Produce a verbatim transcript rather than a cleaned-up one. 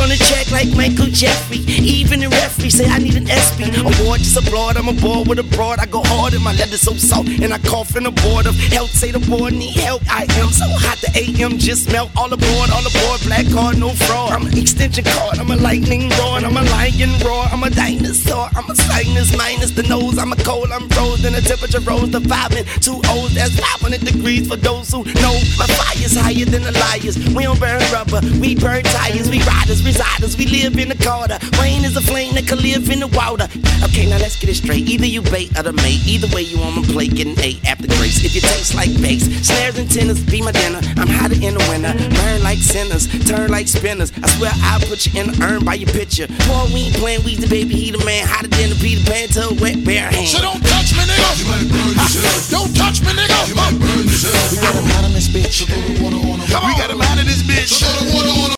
on the track like Michael Jeffrey. Even the referee say I need an S P award, just applaud. I'm aboard with a broad. I go hard and my leather so soft, and I cough in the board of health. Say the board need help. I am so hot the A M just melt. All aboard, all aboard. Black card, no fraud. I'm an extension card. I'm a lightning rod. I'm a lion roar. I'm a dinosaur. I'm a sinus minus the nose. I'm a cold. I'm frozen. The temperature rose to five and two O's. That's five hundred degrees for those who know. My fire's higher than the liars. We don't burn rubber. We burn tires. We riders, residers. We live in the Carter. Rain is a flame that can live in the water. Okay, now let's get it straight. Either you bait or the mate. Either way you on my plate, getting eight after grace. If you taste like bass, snares and tenors, be my dinner. I'm hotter in the winter. Burn like sinners, turn like spinners. I swear I'll put you in the urn by your picture. Boy, we ain't playing Weezy, baby. He the man. Hotter than the Peter Pan to a wet bare hand. So don't touch me, nigga. You might burn yourself. Don't touch me, nigga. You might burn yourself. We got him out on this bitch. We got him out of this bitch.